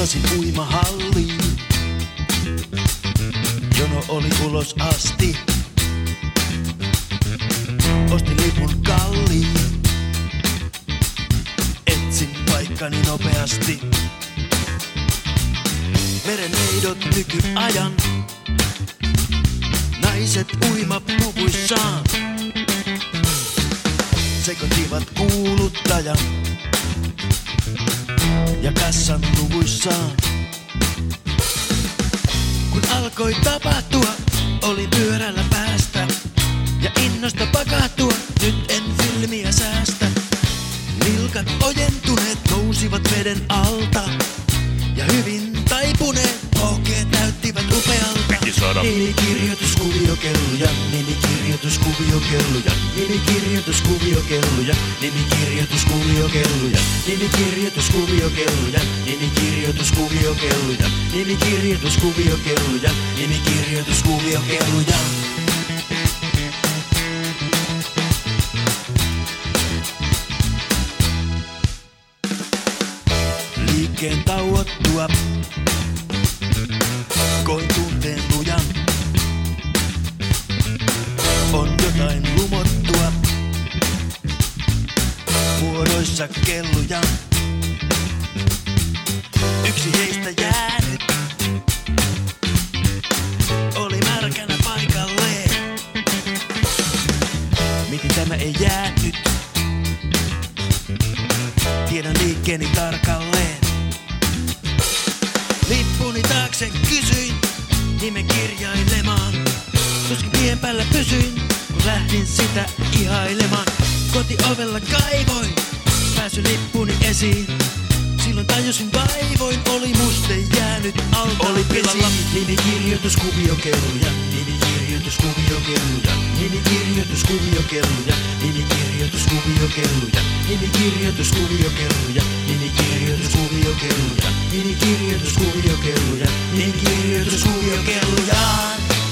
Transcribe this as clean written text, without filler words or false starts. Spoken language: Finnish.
Suuntasin uimahalliin. Jono oli ulos asti. Ostin lipun kalliin. Etsin paikkani nopeasti. Mereneidot nykyajan. Naiset uimapuvuissaan. Sekoittivat kuuluttajan ja kassan luvuissaan. Kun alkoi tapahtua, oli pyörällä päästä ja innosta pakahtua, nyt en filmiä säästä. Nilkat ojentuneet nousivat veden alta ja hyvin taipuneet ohkeet näyttivät upealta. Nimikirjoituskuviokelluja, nimikirjoituskuviokelluja, nimikirjoituskuviokelluja, nimikirjoituskuviokelluja, nimikirjoituskuviokelluja, nimikirjoituskuviokelluja, nimikirjoituskuviokelluja, nimikirjoituskuviokelluja. Liikkeen tauottua koin tunteen lujan. On jotain lumottua muodoissa kelluja. Yksi heistä jäänyt oli märkänä paikalleen. Miten tämä ei jäänyt? Tiedän liikkeeni tarkalleen. Lippuni taakse kysyin nimen kirjailemaan. Tuskin tien päällä pysyin, kun lähdin sitä ihailemaan. Kotiovella kaivoin, pääsy lippuni esiin. Silloin tajusin vaivoin, oli muste jäänyt alta. Oli pilalla nimikirjoituskuviokelluja, nimikirjoituskuviokelluja, nimikirjoituskuviokelluja, nimikirjoituskuviokelluja, nimikirjoituskuviokelluja, nimikirjoituskuviokelluja, nimikirjoituskuviokelluja, nimikirjoituskuviokelluja.